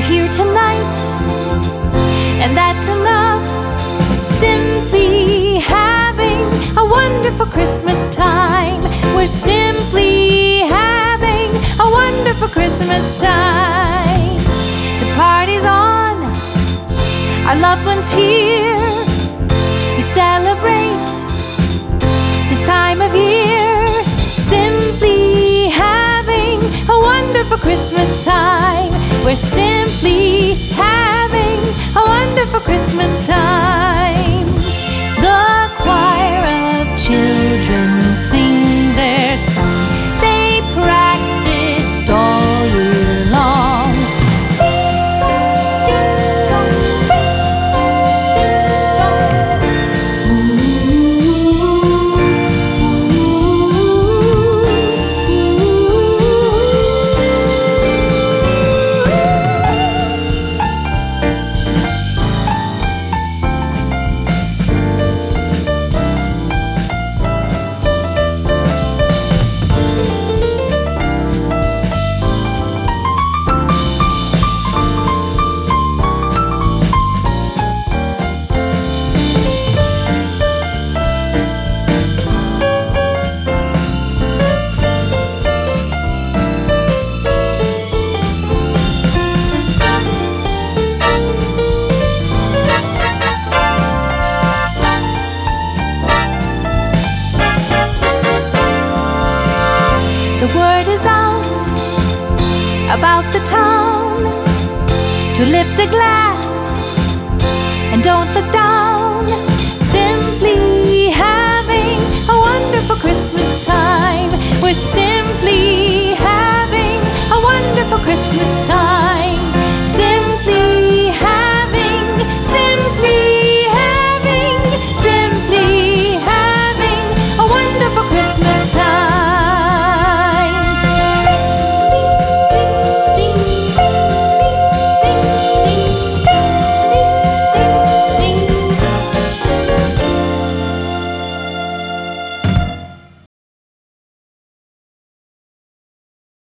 here tonight, and that's enough. Simply having a wonderful Christmas time. We're simply having a wonderful Christmas time. The party's on, our loved ones here. We celebrate this time of year. Simply having a wonderful Christmas time. We're simply having a wonderful Christmas time. The choir of children sing their song. They practiced all year long. The word is out about the town to lift a glass and don't look down.